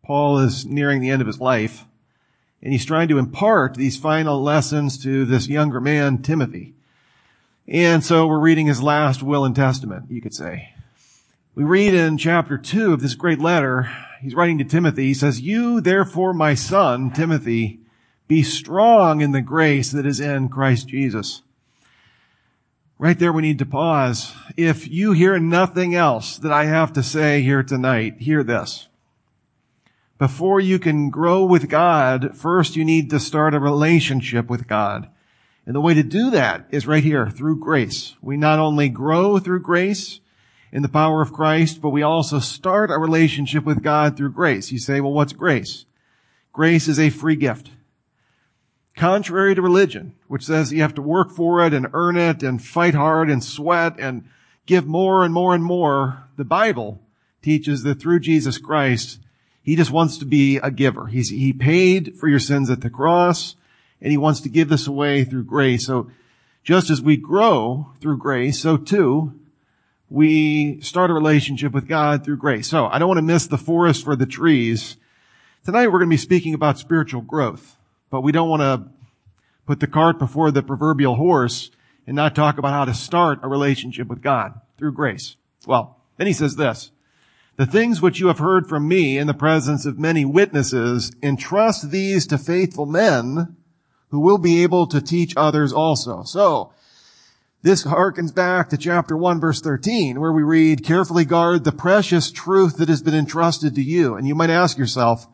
Paul is nearing the end of his life, and he's trying to impart these final lessons to this younger man, Timothy. And so we're reading his last will and testament, you could say. We read in chapter 2 of this great letter, he's writing to Timothy, he says, "You, therefore, my son, Timothy, be strong in the grace that is in Christ Jesus." Right there we need to pause. If you hear nothing else that I have to say here tonight, hear this. Before you can grow with God, first you need to start a relationship with God. And the way to do that is right here, through grace. We not only grow through grace in the power of Christ, but we also start a relationship with God through grace. You say, well, what's grace? Grace is a free gift. Contrary to religion, which says you have to work for it and earn it and fight hard and sweat and give more and more and more, the Bible teaches that through Jesus Christ, He just wants to be a giver. He paid for your sins at the cross, and He wants to give this away through grace. So just as we grow through grace, so too we start a relationship with God through grace. So I don't want to miss the forest for the trees. Tonight we're going to be speaking about spiritual growth, but we don't want to put the cart before the proverbial horse and not talk about how to start a relationship with God through grace. Well, then he says this, "The things which you have heard from me in the presence of many witnesses, entrust these to faithful men who will be able to teach others also." So, this harkens back to chapter 1, verse 13, where we read, "Carefully guard the precious truth that has been entrusted to you." And you might ask yourself,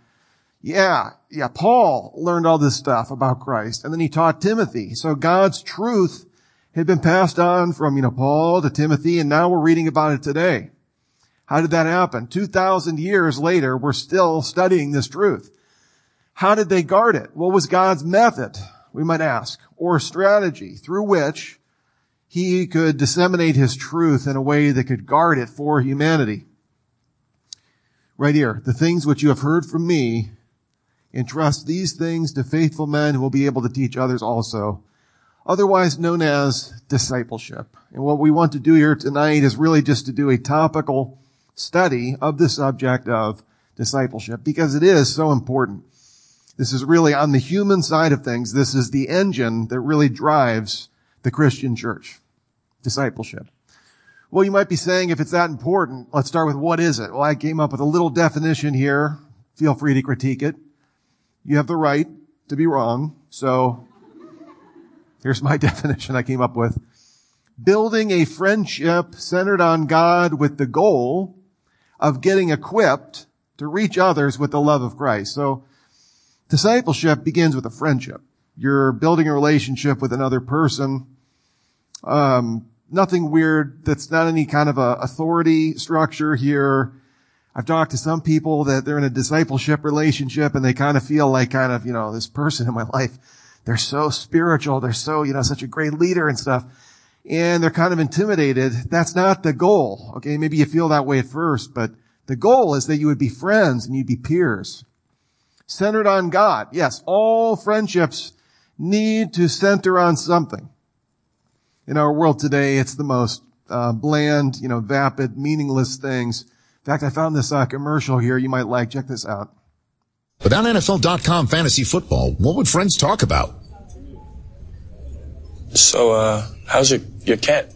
Paul learned all this stuff about Christ, and then he taught Timothy. So God's truth had been passed on from, Paul to Timothy, and now we're reading about it today. How did that happen? 2,000 years later, we're still studying this truth. How did they guard it? What was God's method, we might ask, or strategy through which He could disseminate His truth in a way that could guard it for humanity? Right here, "The things which you have heard from me, entrust these things to faithful men who will be able to teach others also," otherwise known as discipleship. And what we want to do here tonight is really just to do a topical study of the subject of discipleship, because it is so important. This is really on the human side of things. This is the engine that really drives the Christian church. Discipleship. Well, you might be saying, if it's that important, let's start with what is it? Well, I came up with a little definition here. Feel free to critique it. You have the right to be wrong. So here's my definition I came up with. Building a friendship centered on God with the goal of getting equipped to reach others with the love of Christ. So discipleship begins with a friendship. You're building a relationship with another person. Nothing weird. That's not any kind of a authority structure here. I've talked to some people that they're in a discipleship relationship and they kind of feel like this person in my life, they're so spiritual. They're so, such a great leader and stuff. And they're kind of intimidated. That's not the goal. Okay. Maybe you feel that way at first, but the goal is that you would be friends and you'd be peers. Centered on God. Yes, all friendships need to center on something. In our world today, it's the most bland, vapid, meaningless things. In fact, I found this commercial here you might like. Check this out. Without NFL.com fantasy football, what would friends talk about? So, how's your cat?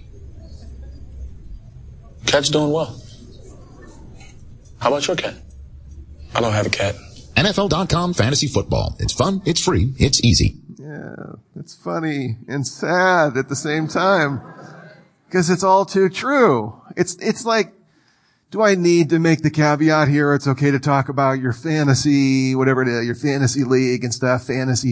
Cat's doing well. How about your cat? I don't have a cat. NFL.com fantasy football. It's fun, it's free, it's easy. Yeah, it's funny and sad at the same time, because it's all too true. It's like, do I need to make the caveat here? It's okay to talk about your fantasy, whatever it is, your fantasy league and stuff, fantasy.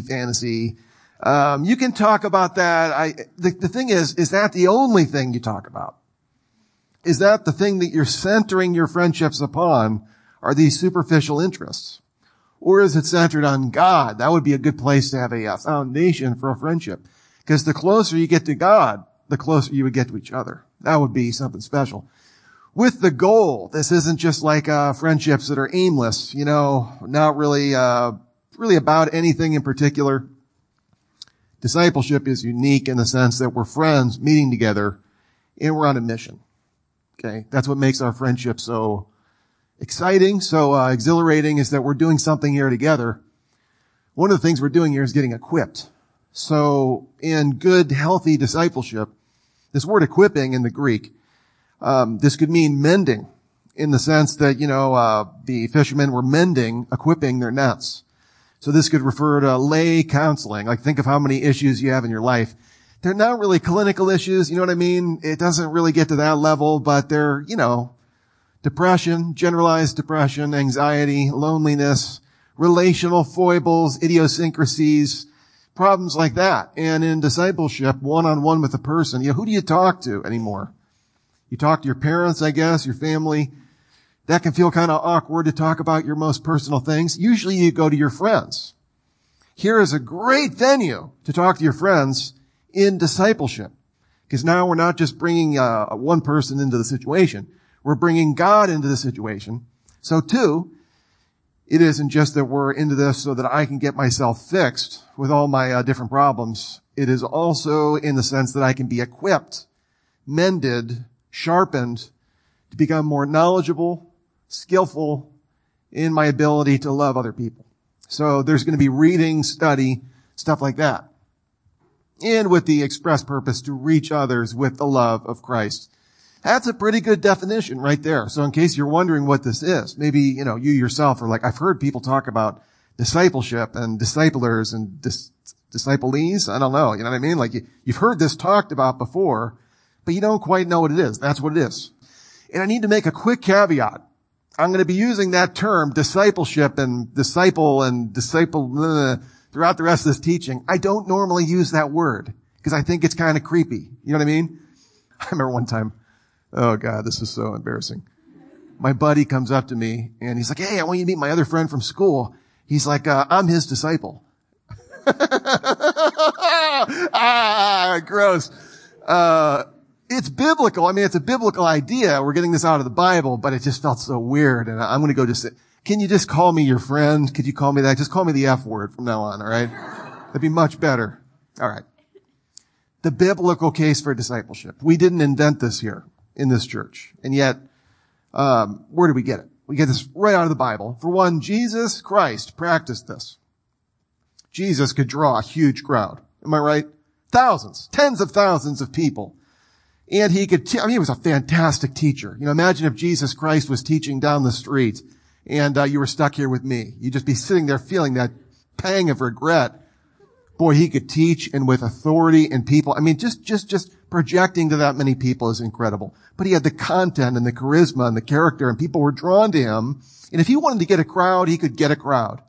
You can talk about that. The thing is that the only thing you talk about? Is that the thing that you're centering your friendships upon? Are these superficial interests? Or is it centered on God? That would be a good place to have a foundation for a friendship. Because the closer you get to God, the closer you would get to each other. That would be something special. With the goal, this isn't just like friendships that are aimless, not really about anything in particular. Discipleship is unique in the sense that we're friends meeting together and we're on a mission. Okay? That's what makes our friendship so exciting, so exhilarating is that we're doing something here together. One of the things we're doing here is getting equipped. So in good, healthy discipleship, this word equipping in the Greek, this could mean mending in the sense that, the fishermen were equipping their nets. So this could refer to lay counseling. Like think of how many issues you have in your life. They're not really clinical issues, you know what I mean? It doesn't really get to that level, but they're, depression, generalized depression, anxiety, loneliness, relational foibles, idiosyncrasies, problems like that. And in discipleship, one-on-one with a person, who do you talk to anymore? You talk to your parents, I guess, your family. That can feel kind of awkward to talk about your most personal things. Usually you go to your friends. Here is a great venue to talk to your friends in discipleship. Because now we're not just bringing one person into the situation. We're bringing God into the situation. So too, it isn't just that we're into this so that I can get myself fixed with all my different problems. It is also in the sense that I can be equipped, mended, sharpened to become more knowledgeable, skillful in my ability to love other people. So there's going to be reading, study, stuff like that. And with the express purpose to reach others with the love of Christ. That's a pretty good definition right there. So in case you're wondering what this is, maybe, you yourself are like, I've heard people talk about discipleship and disciplers and disciplees. I don't know. You know what I mean? Like you've heard this talked about before, but you don't quite know what it is. That's what it is. And I need to make a quick caveat. I'm going to be using that term, discipleship and disciple throughout the rest of this teaching. I don't normally use that word because I think it's kind of creepy. You know what I mean? I remember one time, oh God, this is so embarrassing. My buddy comes up to me and he's like, hey, I want you to meet my other friend from school. He's like, I'm his disciple. Gross. It's biblical. I mean, it's a biblical idea. We're getting this out of the Bible, but it just felt so weird. And I'm going to go can you just call me your friend? Could you call me that? Just call me the F word from now on. All right. That'd be much better. All right. The biblical case for discipleship. We didn't invent this here in this church. And yet, where do we get it? We get this right out of the Bible. For one, Jesus Christ practiced this. Jesus could draw a huge crowd. Am I right? Thousands, tens of thousands of people. And he could, he was a fantastic teacher. Imagine if Jesus Christ was teaching down the street and you were stuck here with me. You'd just be sitting there feeling that pang of regret. Boy, he could teach and with authority and people. I mean, just projecting to that many people is incredible. But he had the content and the charisma and the character and people were drawn to him. And if he wanted to get a crowd, he could get a crowd.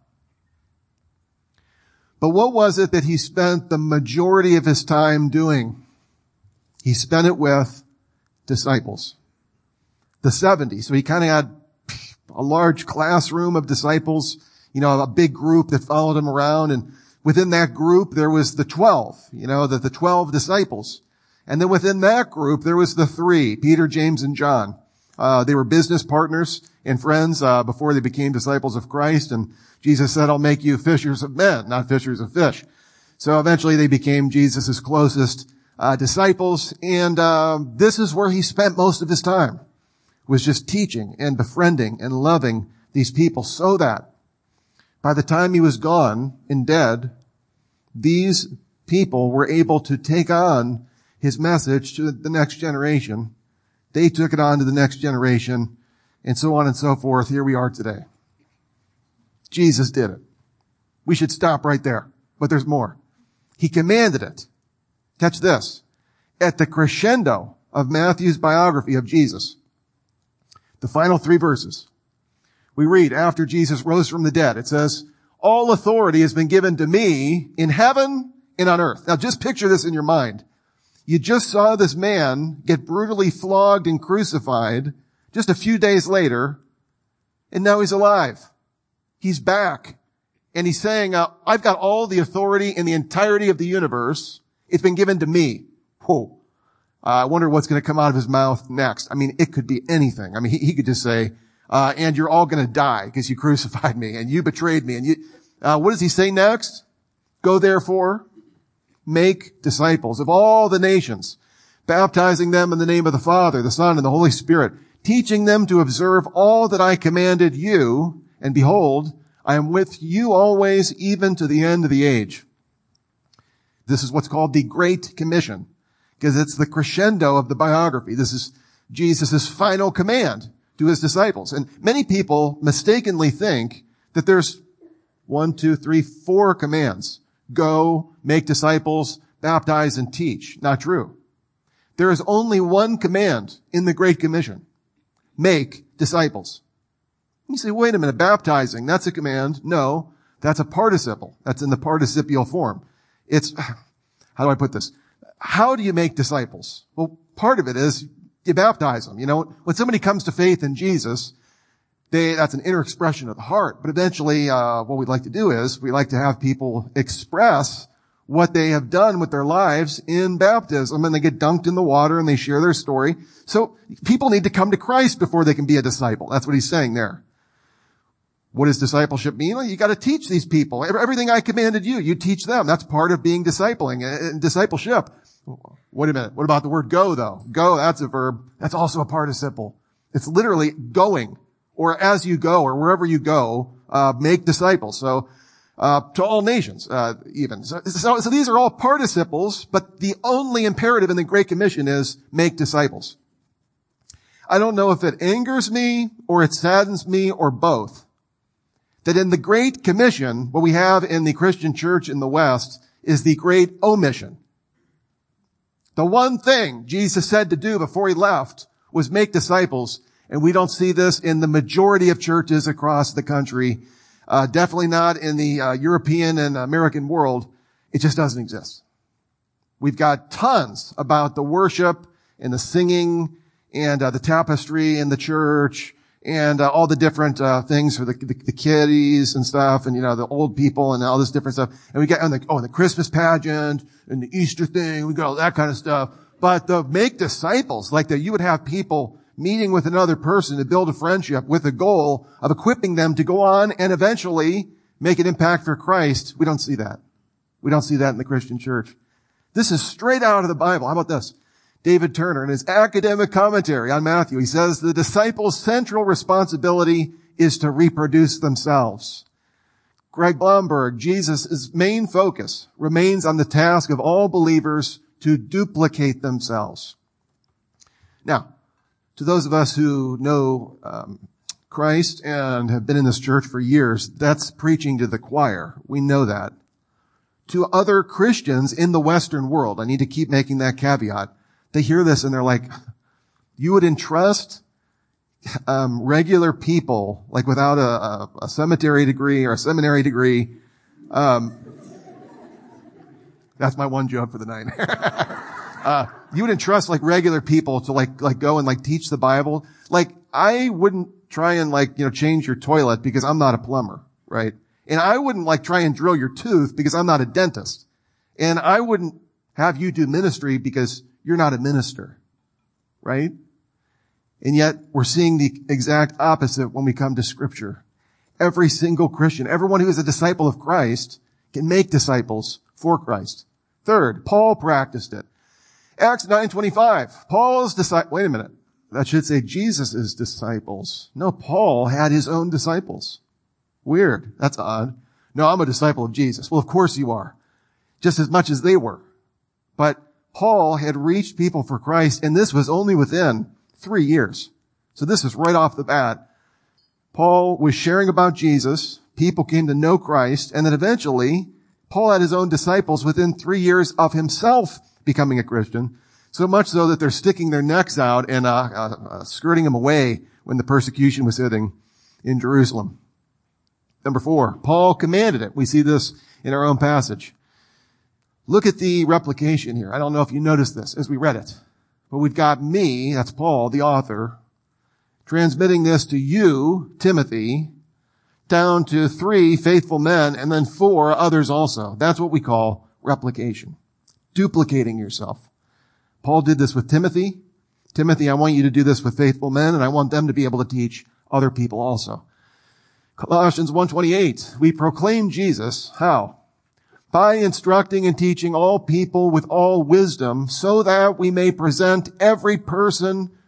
But what was it that he spent the majority of his time doing? He spent it with disciples. The 70. So he kind of had a large classroom of disciples, a big group that followed him around. And within that group, there was the 12, the 12 disciples. And then within that group, there was the 3, Peter, James, and John. They were business partners and friends, before they became disciples of Christ. And Jesus said, I'll make you fishers of men, not fishers of fish. So eventually they became Jesus' closest disciples. And, this is where he spent most of his time, was just teaching and befriending and loving these people so that by the time he was gone and dead, these people were able to take on his message to the next generation. They took it on to the next generation and so on and so forth. Here we are today. Jesus did it. We should stop right there, but there's more. He commanded it. Catch this. At the crescendo of Matthew's biography of Jesus, the final 3 verses, we read, after Jesus rose from the dead, it says, all authority has been given to me in heaven and on earth. Now just picture this in your mind. You just saw this man get brutally flogged and crucified just a few days later, and now he's alive. He's back. And he's saying, I've got all the authority in the entirety of the universe. It's been given to me. Whoa. I wonder what's going to come out of his mouth next. I mean, it could be anything. I mean, he could just say, and you're all going to die because you crucified me and you betrayed me. And what does he say next? Go therefore, make disciples of all the nations, baptizing them in the name of the Father, the Son, and the Holy Spirit, teaching them to observe all that I commanded you, and behold, I am with you always, even to the end of the age. This is what's called the Great Commission, because it's the crescendo of the biography. This is Jesus' final command to his disciples. And many people mistakenly think that there's 1, 2, 3, 4 commands. Go, make disciples, baptize, and teach. Not true. There is only one command in the Great Commission. Make disciples. You say, wait a minute, baptizing, that's a command. No, that's a participle. That's in the participial form. It's, how do I put this? How do you make disciples? Well, part of it is you baptize them. You know, when somebody comes to faith in Jesus, that's an inner expression of the heart. But eventually, what we'd like to do is we like to have people express what they have done with their lives in baptism, and they get dunked in the water and they share their story. So people need to come to Christ before they can be a disciple. That's what he's saying there. What does discipleship mean? Well, you got to teach these people. Everything I commanded you, you teach them. That's part of being discipleship. Wait a minute. What about the word go, though? Go, that's a verb. That's also a participle. It's literally going, or as you go, or wherever you go, make disciples. So, to all nations, even. So these are all participles, but the only imperative in the Great Commission is make disciples. I don't know if it angers me, or it saddens me, or both, that in the Great Commission, what we have in the Christian church in the West is the great omission. The one thing Jesus said to do before he left was make disciples, and we don't see this in the majority of churches across the country. Definitely not in the European and American world. It just doesn't exist. We've got tons about the worship and the singing and the tapestry in the church and all the different things for the kiddies and stuff, and the old people and all this different stuff. And we got the Christmas pageant and the Easter thing. We got all that kind of stuff. But the make disciples, like that you would have people meeting with another person to build a friendship with the goal of equipping them to go on and eventually make an impact for Christ. We don't see that. We don't see that in the Christian church. This is straight out of the Bible. How about this? David Turner, in his academic commentary on Matthew, he says the disciples' central responsibility is to reproduce themselves. Greg Blomberg, Jesus' main focus remains on the task of all believers to duplicate themselves. Now, to those of us who know Christ and have been in this church for years, that's preaching to the choir. We know that. To other Christians in the Western world, I need to keep making that caveat. They hear this and they're like, you would entrust regular people, like without a cemetery degree or a seminary degree. That's my one joke for the night. You would entrust like regular people to like go and teach the Bible. Like I wouldn't try and change your toilet because I'm not a plumber, right? And I wouldn't try and drill your tooth because I'm not a dentist. And I wouldn't have you do ministry because you're not a minister, right? And yet we're seeing the exact opposite when we come to Scripture. Every single Christian, everyone who is a disciple of Christ can make disciples for Christ. Third, Paul practiced it. Acts 9:25. Paul's disciples. Wait a minute. That should say Jesus' disciples. No, Paul had his own disciples. Weird. That's odd. No, I'm a disciple of Jesus. Well, of course you are. Just as much as they were. But Paul had reached people for Christ, and this was only within 3 years. So this is right off the bat. Paul was sharing about Jesus. People came to know Christ, and then eventually Paul had his own disciples within 3 years of himself becoming a Christian, so much so that they're sticking their necks out and skirting him away when the persecution was hitting in Jerusalem. Number 4, Paul commanded it. We see this in our own passage. Look at the replication here. I don't know if you noticed this as we read it, but we've got me, that's Paul, the author, transmitting this to you, Timothy, down to 3 faithful men, and then 4 others also. That's what we call replication. Duplicating yourself. Paul did this with Timothy. Timothy, I want you to do this with faithful men, and I want them to be able to teach other people also. Colossians 1:28, we proclaim Jesus, how? By instructing and teaching all people with all wisdom, so that we may present every person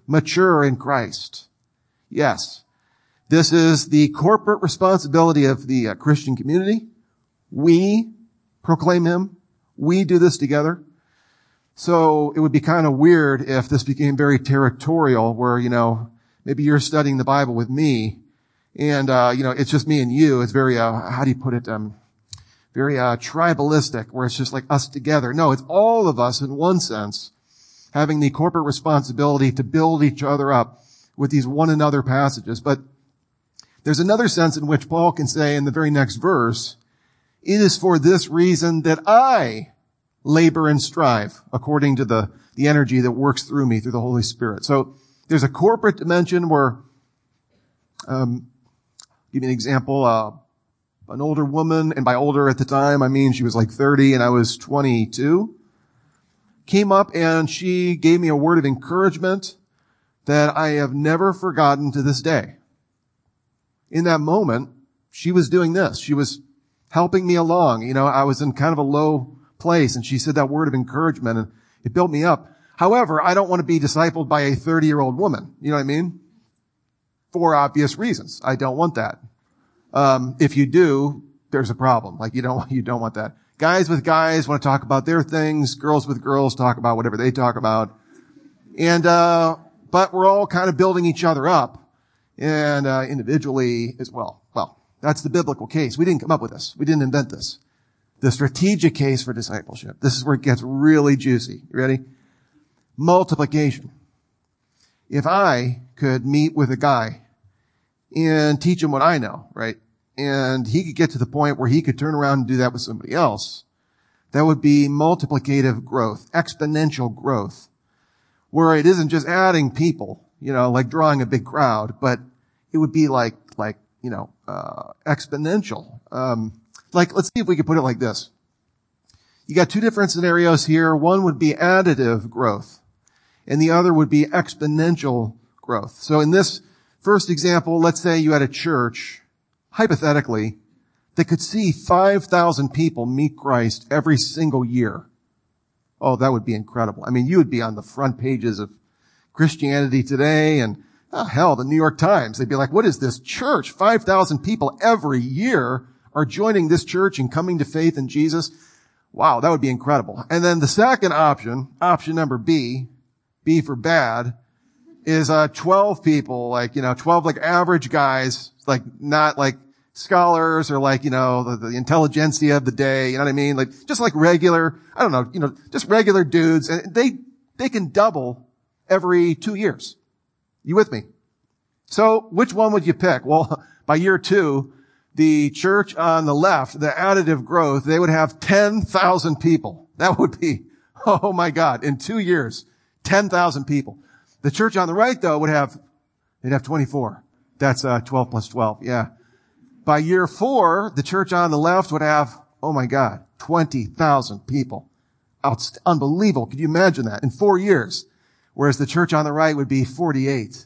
mature in Christ. Yes, this is the corporate responsibility of the Christian community. We proclaim him. We do this together. So it would be kind of weird if this became very territorial where, maybe you're studying the Bible with me and, it's just me and you. It's very, how do you put it? Very, tribalistic where it's just like us together. No, it's all of us in one sense having the corporate responsibility to build each other up with these one another passages. But there's another sense in which Paul can say in the very next verse, it is for this reason that I labor and strive according to the energy that works through me through the Holy Spirit. So there's a corporate dimension where, give you an example, an older woman, and by older at the time, I mean she was like 30 and I was 22, came up and she gave me a word of encouragement that I have never forgotten to this day. In that moment, she was doing this. She was helping me along. I was in kind of a low place and she said that word of encouragement and it built me up. However, I don't want to be discipled by a 30-year-old woman. You know what I mean? For obvious reasons. I don't want that. If you do, there's a problem. Like you don't want that. Guys with guys want to talk about their things. Girls with girls talk about whatever they talk about. And, but we're all kind of building each other up and, individually as well. Well, that's the biblical case. We didn't come up with this. We didn't invent this. The strategic case for discipleship. This is where it gets really juicy. You ready? Multiplication. If I could meet with a guy and teach him what I know, right? And he could get to the point where he could turn around and do that with somebody else. That would be multiplicative growth, exponential growth, where it isn't just adding people, like drawing a big crowd, but it would be like, exponential. Let's see if we could put it like this. You got two different scenarios here. One would be additive growth, and the other would be exponential growth. So in this first example, let's say you had a church, hypothetically, that could see 5,000 people meet Christ every single year. Oh, that would be incredible. I mean, you would be on the front pages of Christianity Today and, the New York Times. They'd be like, what is this church? 5,000 people every year are joining this church and coming to faith in Jesus. Wow, that would be incredible. And then the second option number B for bad, is 12 people, 12 like average guys, like not like scholars or like, the intelligentsia of the day, you know what I mean? Like just like regular, I don't know, just regular dudes, and they can double every 2 years. You with me? So which one would you pick? Well, by year 2, the church on the left, the additive growth, they would have 10,000 people. That would be, oh my God, in 2 years, 10,000 people. The church on the right, though, they'd have 24. That's 12 plus 12, yeah. By year 4, the church on the left would have, oh my God, 20,000 people. Unbelievable. Could you imagine that? In 4 years. Whereas the church on the right would be 48.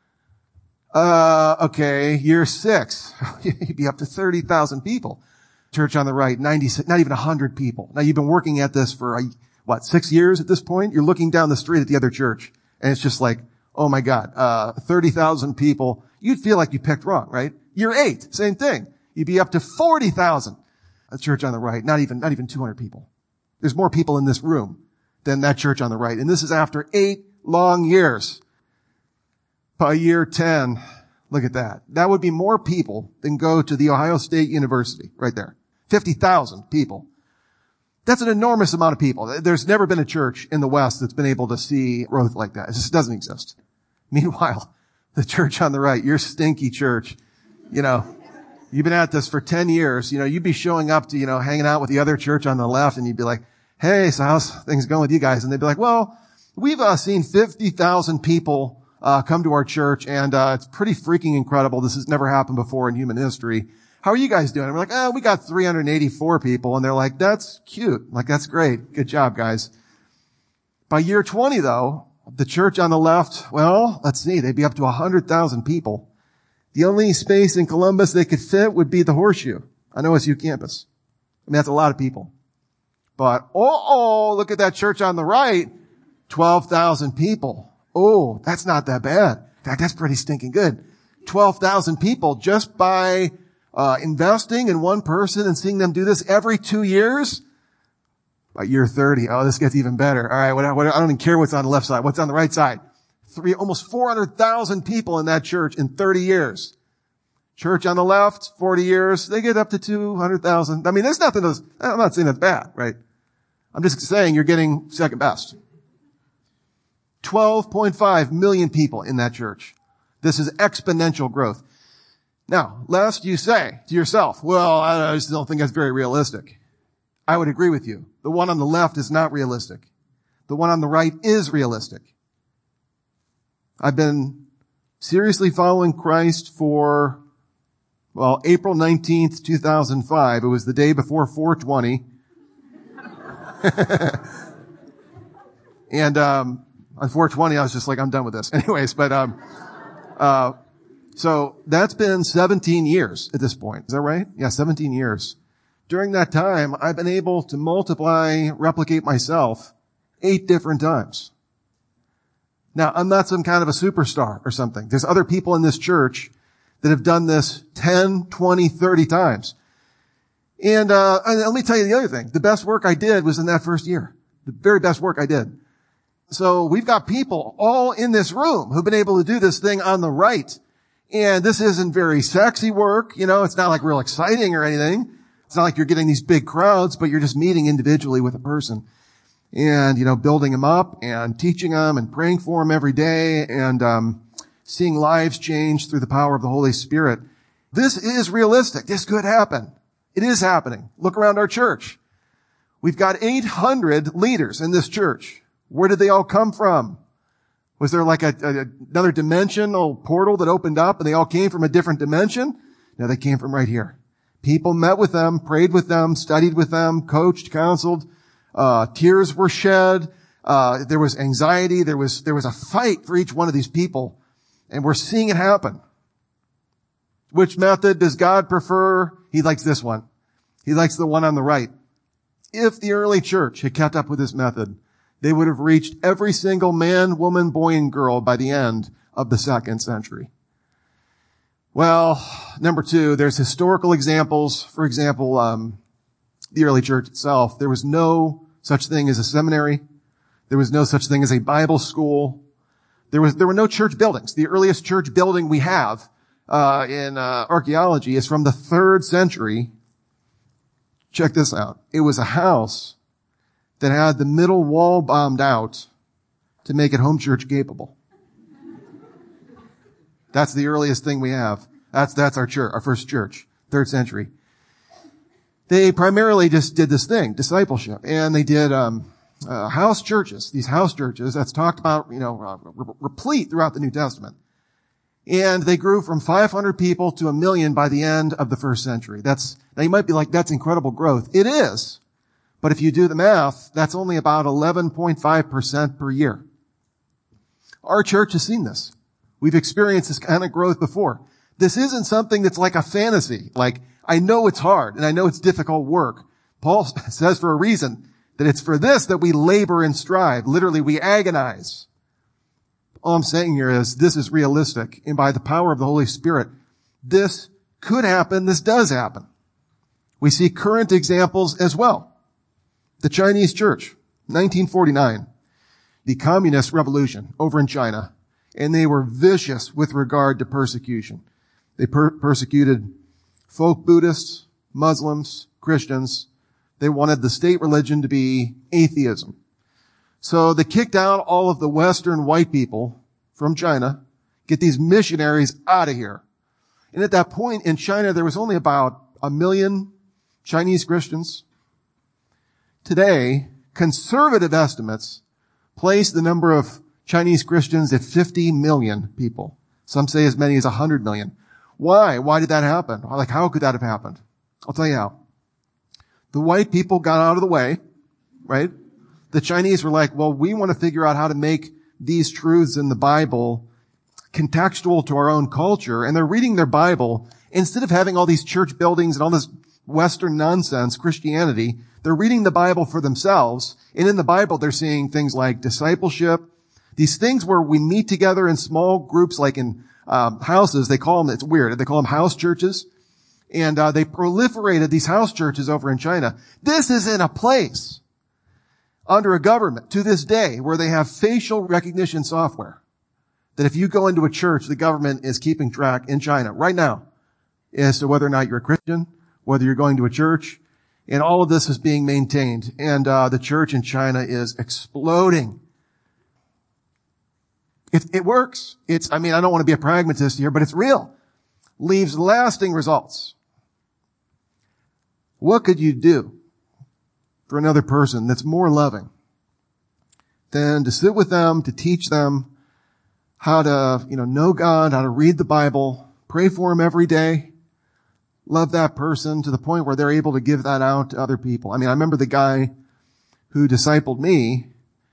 Okay, year 6, you'd be up to 30,000 people. Church on the right, 96, not even 100 people. Now you've been working at this for, 6 years at this point? You're looking down the street at the other church. And it's just like, oh my God, 30,000 people. You'd feel like you picked wrong, right? Year 8, same thing. You'd be up to 40,000. A church on the right, not even 200 people. There's more people in this room than that church on the right. And this is after 8 long years. By year 10, look at that. That would be more people than go to the Ohio State University right there. 50,000 people. That's an enormous amount of people. There's never been a church in the West that's been able to see growth like that. It just doesn't exist. Meanwhile, the church on the right, your stinky church, you've been at this for 10 years. You'd be showing up to, hanging out with the other church on the left, and you'd be like, hey, so how's things going with you guys? And they'd be like, well, we've seen 50,000 people come to our church, and it's pretty freaking incredible. This has never happened before in human history. How are you guys doing? And we're like, we got 384 people. And they're like, that's cute. Like, that's great. Good job, guys. By year 20, though, the church on the left, well, let's see, they'd be up to 100,000 people. The only space in Columbus they could fit would be the Horseshoe on OSU campus. I mean, that's a lot of people. But, look at that church on the right, 12,000 people. Oh, that's not that bad. In fact, that's pretty stinking good. 12,000 people just by investing in one person and seeing them do this every 2 years. By year 30, oh, this gets even better. All right, I don't even care what's on the left side. What's on the right side? Almost 400,000 people in that church in 30 years. Church on the left, 40 years, they get up to 200,000. I mean, there's nothing I'm not saying that's bad, right? I'm just saying you're getting second best. 12.5 million people in that church. This is exponential growth. Now, lest you say to yourself, well, I just don't think that's very realistic. I would agree with you. The one on the left is not realistic. The one on the right is realistic. I've been seriously following Christ for, April 19th, 2005. It was the day before 420. And, on 420, I was just like, I'm done with this. Anyways, so that's been 17 years at this point. Is that right? Yeah, 17 years. During that time, I've been able to replicate myself 8 different times. Now, I'm not some kind of a superstar or something. There's other people in this church that have done this 10, 20, 30 times. And let me tell you the other thing. The best work I did was in that first year. The very best work I did. So we've got people all in this room who've been able to do this thing on the right. And this isn't very sexy work. It's not like real exciting or anything. It's not like you're getting these big crowds, but you're just meeting individually with a person and, building them up and teaching them and praying for them every day and, seeing lives change through the power of the Holy Spirit. This is realistic. This could happen. It is happening. Look around our church. We've got 800 leaders in this church. Where did they all come from? Was there like another dimensional portal that opened up and they all came from a different dimension? No, they came from right here. People met with them, prayed with them, studied with them, coached, counseled. Tears were shed. There was anxiety. There was a fight for each one of these people. And we're seeing it happen. Which method does God prefer? He likes this one. He likes the one on the right. If the early church had kept up with this method, they would have reached every single man, woman, boy, and girl by the end of the 2nd century. Well, number 2, there's historical examples. For example, the early church itself. There was no such thing as a seminary. There was no such thing as a Bible school. There were no church buildings. The earliest church building we have in archaeology is from the 3rd century. Check this out. It was a house that had the middle wall bombed out to make it home church capable. That's the earliest thing we have. That's our church, our first church, 3rd century. They primarily just did this thing, discipleship, and they did house churches. These house churches that's talked about, replete throughout the New Testament. And they grew from 500 people to 1 million by the end of the 1st century. Now you might be like, that's incredible growth. It is. But if you do the math, that's only about 11.5% per year. Our church has seen this. We've experienced this kind of growth before. This isn't something that's like a fantasy. Like, I know it's hard and I know it's difficult work. Paul says for a reason that it's for this that we labor and strive. Literally, we agonize. All I'm saying here is this is realistic. And by the power of the Holy Spirit, this could happen. This does happen. We see current examples as well. The Chinese church, 1949, the communist revolution over in China, and they were vicious with regard to persecution. They persecuted folk Buddhists, Muslims, Christians. They wanted the state religion to be atheism. So they kicked out all of the Western white people from China, get these missionaries out of here. And at that point in China, there was only about 1 million Chinese Christians. Today, conservative estimates place the number of Chinese Christians at 50 million people. Some say as many as 100 million. Why? Why did that happen? Like, how could that have happened? I'll tell you how. The white people got out of the way, right? The Chinese were like, well, we want to figure out how to make these truths in the Bible contextual to our own culture. And they're reading their Bible. Instead of having all these church buildings and all this Western nonsense, Christianity, they're reading the Bible for themselves. And in the Bible, they're seeing things like discipleship. These things where we meet together in small groups, like in houses, they call them, it's weird, they call them house churches. And they proliferated these house churches over in China. This is in a place under a government to this day where they have facial recognition software. That if you go into a church, the government is keeping track in China right now as to whether or not you're a Christian, whether you're going to a church. And all of this is being maintained. And the church in China is exploding. It works. I don't want to be a pragmatist here, but it's real. Leaves lasting results. What could you do for another person that's more loving than to sit with them, to teach them how to, know God, how to read the Bible, pray for them every day, love that person to the point where they're able to give that out to other people. I remember the guy who discipled me.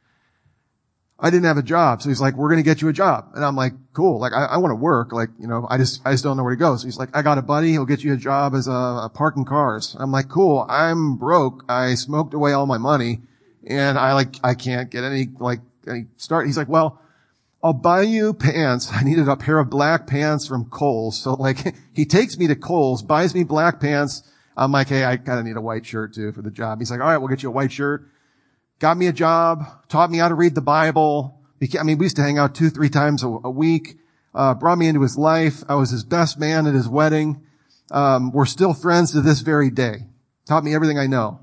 I didn't have a job. So he's like, we're going to get you a job. And I'm like, cool. Like, I want to work. Like, I just don't know where to go. So he's like, I got a buddy. He'll get you a job as a parking cars. I'm like, cool. I'm broke. I smoked away all my money and I can't get any start. He's like, well, I'll buy you pants. I needed a pair of black pants from Kohl's. So he takes me to Kohl's, buys me black pants. I'm like, hey, I kind of need a white shirt too for the job. He's like, all right, we'll get you a white shirt. Got me a job, taught me how to read the Bible. We used to hang out 2-3 times a week, brought me into his life. I was his best man at his wedding. We're still friends to this very day. Taught me everything I know.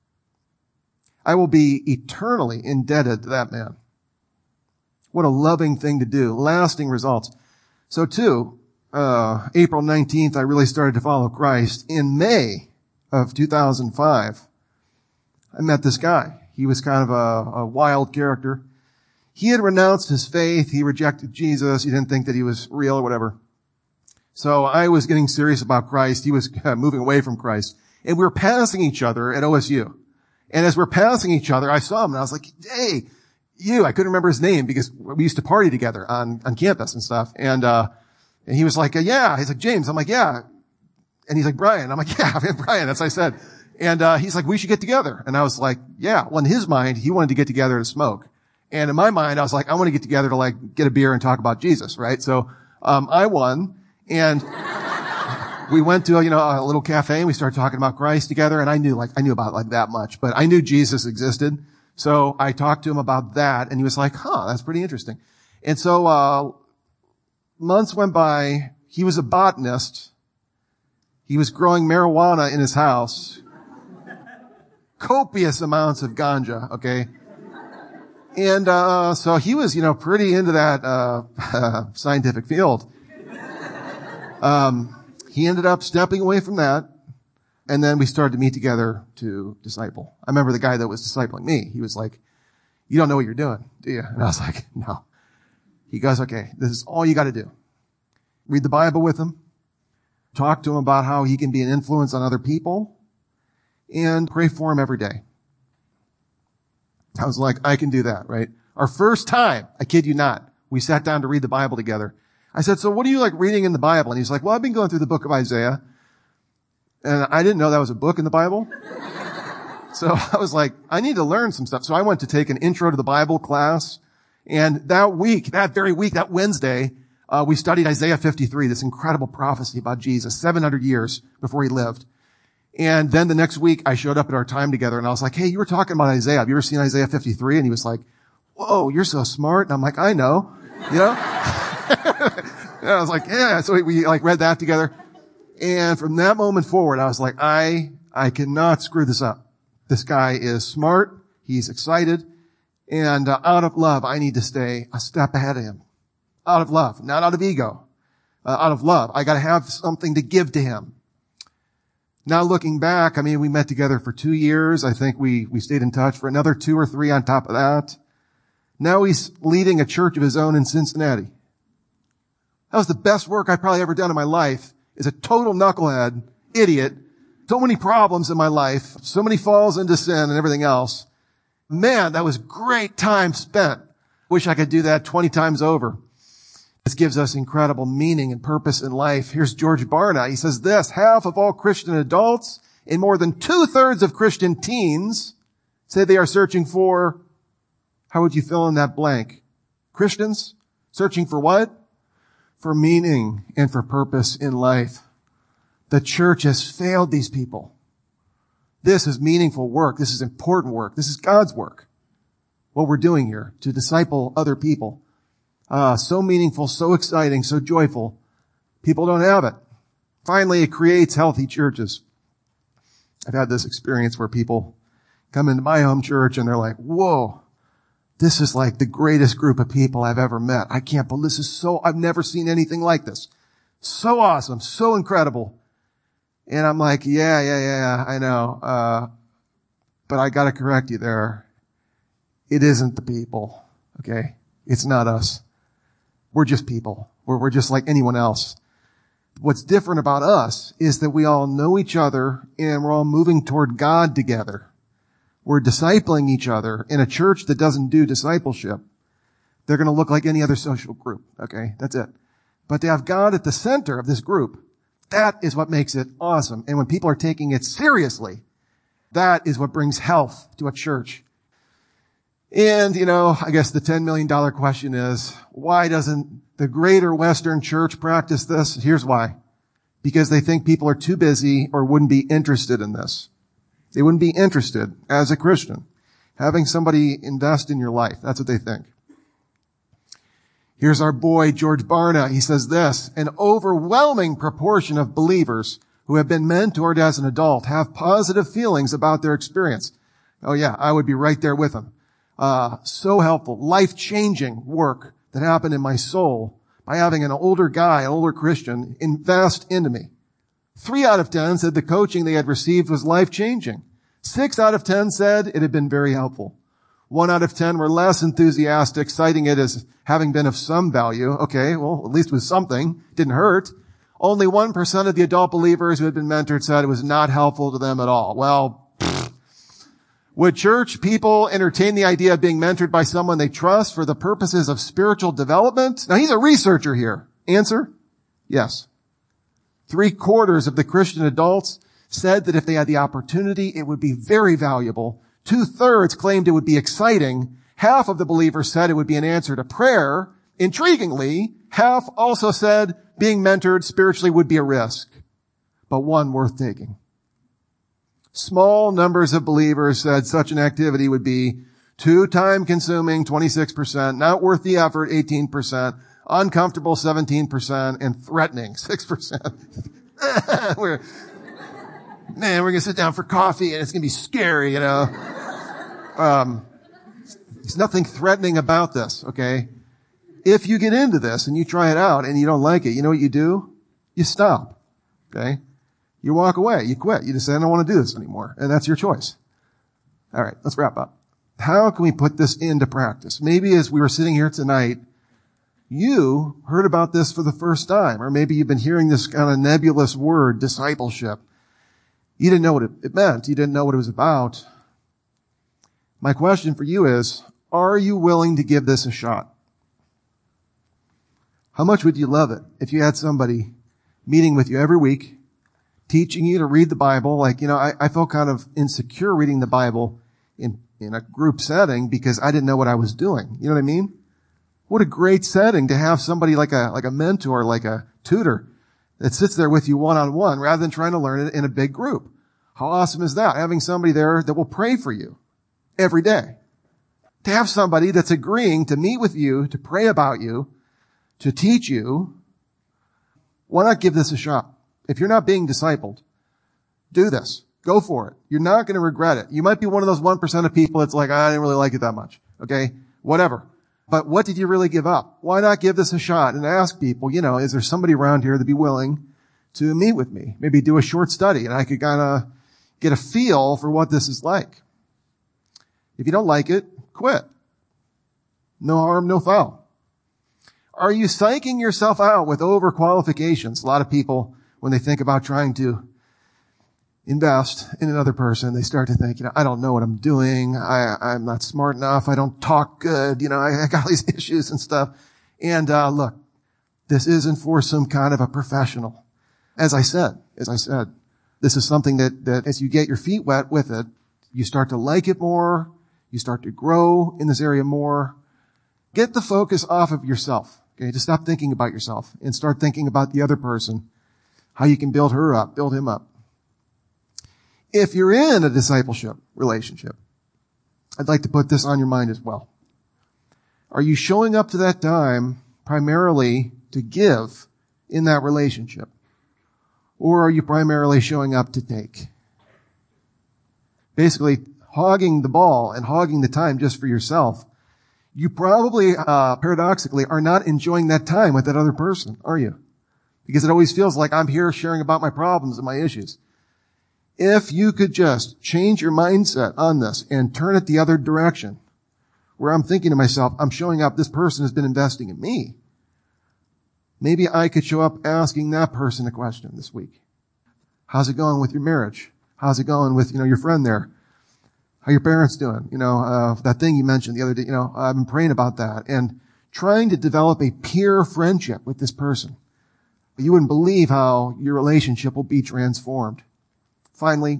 I will be eternally indebted to that man. What a loving thing to do. Lasting results. So too, April 19th, I really started to follow Christ. In May of 2005, I met this guy. He was kind of a wild character. He had renounced his faith. He rejected Jesus. He didn't think that he was real or whatever. So I was getting serious about Christ. He was moving away from Christ. And we were passing each other at OSU. And as we're passing each other, I saw him and I was like, hey, you. I couldn't remember his name because we used to party together on campus and stuff. And he was like, yeah. He's like, James. I'm like, yeah. And he's like, Brian. I'm like, yeah, Brian. That's what I said. And he's like, we should get together. And I was like, yeah. Well, in his mind, he wanted to get together to smoke. And in my mind, I was like, I want to get together to get a beer and talk about Jesus, right? So I won. And we went to a little cafe and we started talking about Christ together. And I knew about that much, but I knew Jesus existed. So I talked to him about that. And he was like, that's pretty interesting. And so months went by. He was a botanist. He was growing marijuana in his house. Copious amounts of ganja, okay? And so he was, pretty into that scientific field. He ended up stepping away from that, and then we started to meet together to disciple. I remember the guy that was discipling me. He was like, you don't know what you're doing, do you? And I was like, no. He goes, okay, this is all you got to do. Read the Bible with him. Talk to him about how he can be an influence on other people. And pray for him every day. I was like, I can do that, right? Our first time, I kid you not, we sat down to read the Bible together. I said, so what do you like reading in the Bible? And he's like, well, I've been going through the book of Isaiah. And I didn't know that was a book in the Bible. So I was like, I need to learn some stuff. So I went to take an intro to the Bible class. And that very week, that Wednesday, we studied Isaiah 53, this incredible prophecy about Jesus, 700 years before he lived. And then the next week I showed up at our time together and I was like, hey, you were talking about Isaiah. Have you ever seen Isaiah 53? And he was like, whoa, you're so smart. And I'm like, I know, And I was like, yeah. So we read that together. And from that moment forward, I was like, I cannot screw this up. This guy is smart. He's excited. And out of love, I need to stay a step ahead of him. Out of love, not out of ego. Out of love. I got to have something to give to him. Now looking back, we met together for 2 years. I think we stayed in touch for another 2 or 3 on top of that. Now he's leading a church of his own in Cincinnati. That was the best work I've probably ever done in my life. Is a total knucklehead, idiot. So many problems in my life. So many falls into sin and everything else. Man, that was great time spent. Wish I could do that 20 times over. This gives us incredible meaning and purpose in life. Here's George Barna. He says this, half of all Christian adults and more than 2/3 of Christian teens say they are searching for, how would you fill in that blank? Christians searching for what? For meaning and for purpose in life. The church has failed these people. This is meaningful work. This is important work. This is God's work. What we're doing here to disciple other people. So meaningful, so exciting, so joyful. People don't have it. Finally, it creates healthy churches. I've had this experience where people come into my home church and they're like, whoa, this is like the greatest group of people I've ever met. I can't believe this is so, I've never seen anything like this. So awesome, so incredible. And I'm like, yeah, I know. But I gotta correct you there. It isn't the people, okay? It's not us. We're just people. We're just like anyone else. What's different about us is that we all know each other and we're all moving toward God together. We're discipling each other. In a church that doesn't do discipleship, they're going to look like any other social group, okay? That's it. But to have God at the center of this group, that is what makes it awesome. And when people are taking it seriously, that is what brings health to a church. And, I guess the $10 million question is, why doesn't the greater Western church practice this? Here's why. Because they think people are too busy or wouldn't be interested in this. They wouldn't be interested as a Christian. Having somebody invest in your life. That's what they think. Here's our boy, George Barna. He says this, an overwhelming proportion of believers who have been mentored as an adult have positive feelings about their experience. Oh yeah, I would be right there with them. So helpful, life-changing work that happened in my soul by having an older guy, an older Christian, invest into me. 3 out of 10 said the coaching they had received was life-changing. 6 out of 10 said it had been very helpful. 1 out of 10 were less enthusiastic, citing it as having been of some value. Okay, well, at least it was something. Didn't hurt. Only 1% of the adult believers who had been mentored said it was not helpful to them at all. Well, would church people entertain the idea of being mentored by someone they trust for the purposes of spiritual development? Now, he's a researcher here. Answer? Yes. 3/4 of the Christian adults said that if they had the opportunity, it would be very valuable. 2/3 claimed it would be exciting. Half of the believers said it would be an answer to prayer. Intriguingly, half also said being mentored spiritually would be a risk, but one worth taking. Small numbers of believers said such an activity would be too time-consuming, 26%, not worth the effort, 18%, uncomfortable, 17%, and threatening, 6%. we're going to sit down for coffee and it's going to be scary, There's nothing threatening about this, okay? If you get into this and you try it out and you don't like it, you know what you do? You stop, okay? You walk away. You quit. You just say, I don't want to do this anymore. And that's your choice. All right, let's wrap up. How can we put this into practice? Maybe as we were sitting here tonight, you heard about this for the first time, or maybe you've been hearing this kind of nebulous word, discipleship. You didn't know what it meant. You didn't know what it was about. My question for you is, are you willing to give this a shot? How much would you love it if you had somebody meeting with you every week, teaching you to read the Bible? Like, I felt kind of insecure reading the Bible in a group setting because I didn't know what I was doing. You know what I mean? What a great setting to have somebody like a mentor, like a tutor that sits there with you one-on-one rather than trying to learn it in a big group. How awesome is that? Having somebody there that will pray for you every day. To have somebody that's agreeing to meet with you, to pray about you, to teach you. Why not give this a shot? If you're not being discipled, do this. Go for it. You're not going to regret it. You might be one of those 1% of people that's like, I didn't really like it that much. Okay? Whatever. But what did you really give up? Why not give this a shot and ask people, is there somebody around here that'd be willing to meet with me? Maybe do a short study and I could kind of get a feel for what this is like. If you don't like it, quit. No harm, no foul. Are you psyching yourself out with overqualifications? A lot of people, when they think about trying to invest in another person, they start to think, I don't know what I'm doing. I'm not smart enough. I don't talk good. I got all these issues and stuff. And, look, this isn't for some kind of a professional. As I said, this is something that as you get your feet wet with it, you start to like it more. You start to grow in this area more. Get the focus off of yourself. Okay, just stop thinking about yourself and start thinking about the other person, how you can build her up, build him up. If you're in a discipleship relationship, I'd like to put this on your mind as well. Are you showing up to that time primarily to give in that relationship? Or are you primarily showing up to take? Basically, hogging the ball and hogging the time just for yourself. You probably, paradoxically, are not enjoying that time with that other person, are you? Because it always feels like I'm here sharing about my problems and my issues. If you could just change your mindset on this and turn it the other direction, where I'm thinking to myself, I'm showing up, this person has been investing in me. Maybe I could show up asking that person a question this week. How's it going with your marriage? How's it going with, your friend there? How your parents doing? That thing you mentioned the other day, I've been praying about that and trying to develop a peer friendship with this person. You wouldn't believe how your relationship will be transformed. Finally,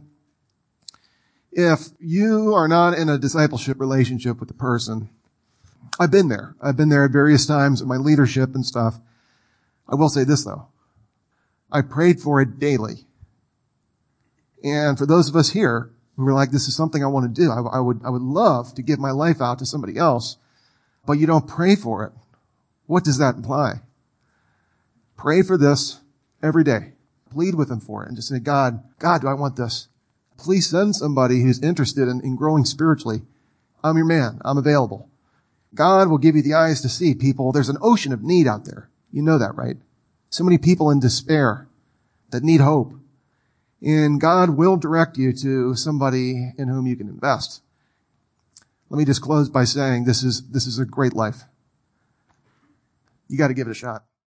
if you are not in a discipleship relationship with the person, I've been there. I've been there at various times in my leadership and stuff. I will say this though. I prayed for it daily. And for those of us here who were like, this is something I want to do. I would love to give my life out to somebody else, but you don't pray for it. What does that imply? Pray for this every day. Plead with him for it and just say, God, do I want this? Please send somebody who's interested in growing spiritually. I'm your man. I'm available. God will give you the eyes to see people. There's an ocean of need out there. You know that, right? So many people in despair that need hope. And God will direct you to somebody in whom you can invest. Let me just close by saying this is a great life. You got to give it a shot.